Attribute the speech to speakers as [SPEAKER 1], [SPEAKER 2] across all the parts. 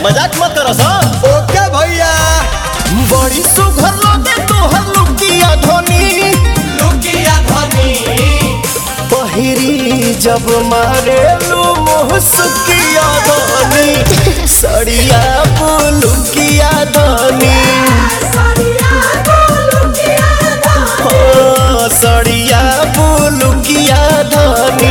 [SPEAKER 1] मजाक मत करस।
[SPEAKER 2] ओके भैया।
[SPEAKER 1] बड़ी सुघर लगे तोहर लुकिया धनी,
[SPEAKER 2] लुकिया धनी
[SPEAKER 1] पहिरी जब मारे लू मुहसुकिया धनी, सड़िया लुकिया धनी, सड़िया लुकिया धनी।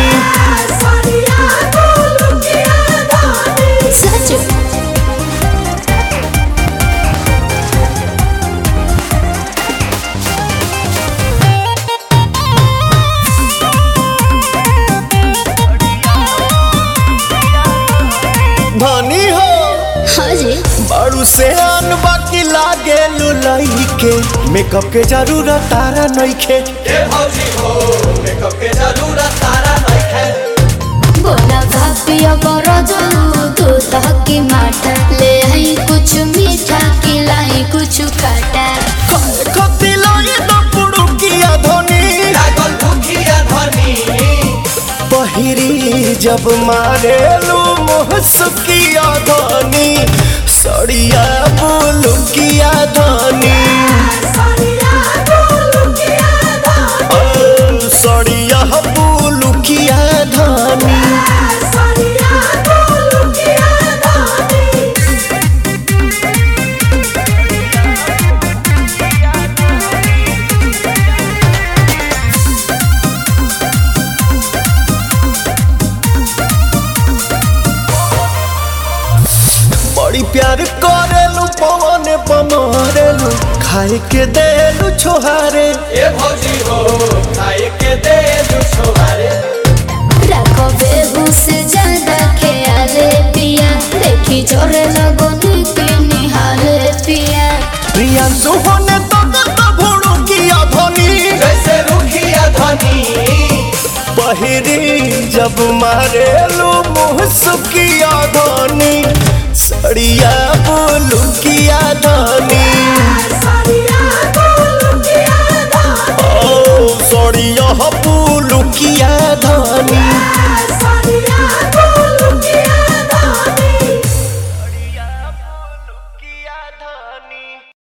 [SPEAKER 1] धनी हो
[SPEAKER 3] हाँ जी
[SPEAKER 1] बारू से आन बाकी लागे लुलाई के, मेकअप के जरूरत तारा नइखे।
[SPEAKER 2] ए भौजी हो मेकअप के जरूरत तारा नइखे।
[SPEAKER 3] बोला भापिया बरो जाऊ तू तहकी माटा, ले आई कुछ मीठा खिलाई कुछ काटा।
[SPEAKER 1] खाए खती लाई तो पुड़ुकिया धनी,
[SPEAKER 2] लागल भूखिया धनी,
[SPEAKER 1] पहिरी जब मारे लू मुहसुकिया धनी, सड़िया लुकिया धनी, सड़िया लुकिया धनी। बड़ी प्यार करेलू पवन पमरेलू, खाए के देलू छोहारे।
[SPEAKER 2] ए भौजी हो खाए के दे दू छोहारे।
[SPEAKER 3] रखो बेबूस ज्यादा ख्याले पिया, देखी जोरे लगो निके निहाले पिया।
[SPEAKER 1] प्रियांशु होने तो भुड़ुकिया धनी,
[SPEAKER 2] जैसे रुखिया धनी,
[SPEAKER 1] पहिरी जब मारेलू मुहसुकिया धनी, सड़िया लुकिया धनी, सड़िया लुकिया